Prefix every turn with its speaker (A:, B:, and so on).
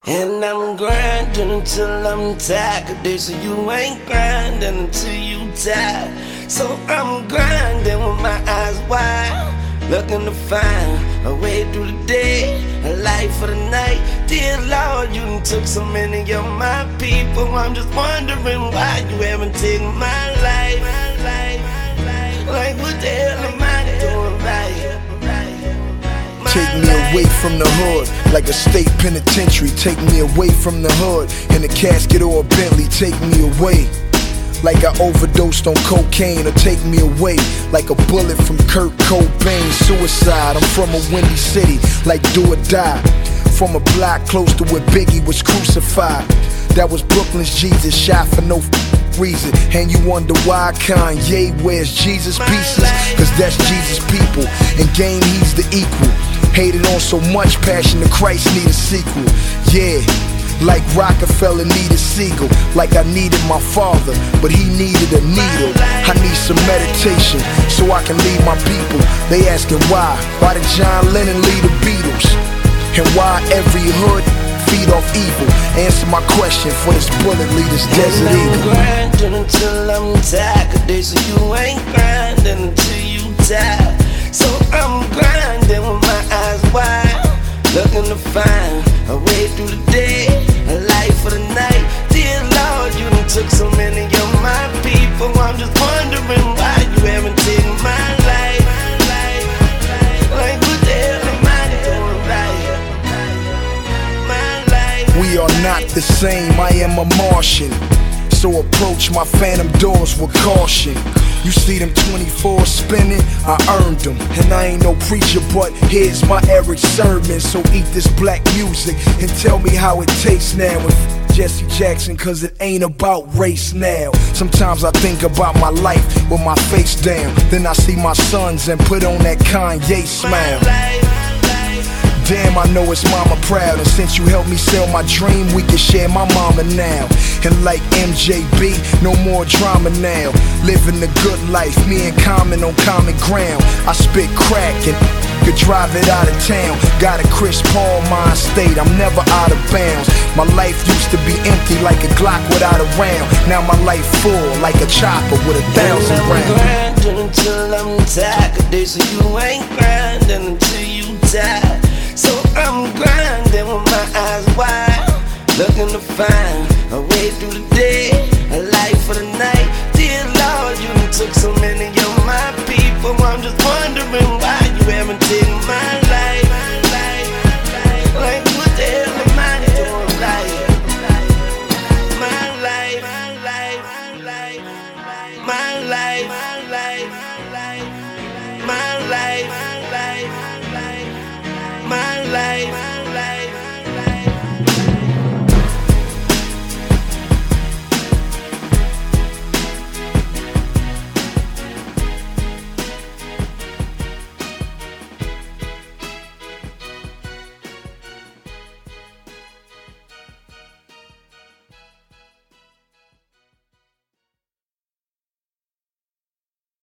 A: And I'm grinding until I'm tired. 'Cause they say you ain't grinding until you tired. So I'm grinding with my eyes wide, looking to find a way through the day, a life for the night. Dear Lord, you done took so many of my people. I'm just wondering why you haven't taken my life. Like what the hell am I doing right?
B: Take me away from the hood, like a state penitentiary. Take me away from the hood, in a casket or a Bentley. Take me away, like I overdosed on cocaine. Or take me away, like a bullet from Kurt Cobain. Suicide, I'm from a windy city, like do or die. From a block close to where Biggie was crucified. That was Brooklyn's Jesus, shot for no reason. And you wonder why Kanye wears Jesus pieces? Cause that's Jesus' people, and game he's the equal. Hated on so much, Passion of Christ need a sequel. Yeah, like Rockefeller needed Siegel. Like I needed my father, but he needed a needle. I need some meditation, so I can lead my people. They asking why did John Lennon lead the Beatles? And why every hood feed off evil? Answer my question for this bullet lead this Desert Eagle.
A: I'm grinding until I'm tired. 'Cause they say you ain't grinding until you tired. So I'm grinding with my eyes wide, looking to find a way through the day, a life for the night. Dear Lord, you done took so many of my people. I'm just wondering why you haven't taken my life. Like what the hell am I doing right? My life.
B: We are not the same, I am a Martian. So approach my phantom doors with caution. You see them 24 spinning, I earned them. And I ain't no preacher, but here's my Eric sermon. So eat this black music and tell me how it tastes now. With Jesse Jackson, cause it ain't about race now. Sometimes I think about my life with my face down. Then I see my sons and put on that Kanye smile. Damn, I know it's mama proud. And since you helped me sell my dream, we can share my mama now. And like MJB, no more drama now. Living the good life, me and Common on common ground. I spit crack and could drive it out of town. Got a Chris Paul mind state, I'm never out of bounds. My life used to be empty like a Glock without a round. Now my life full like a chopper with 1,000 rounds.
A: I'm grinding until I'm tired. 'Cause they say you ain't grinding until you tired. So I'm grinding with my eyes wide, looking to find a way through the day, a life for the night. Dear Lord, you done took so many of my people. I'm just wondering why you haven't taken my life. Like what the hell am I doing right? My life, my life, my life, my life, my life.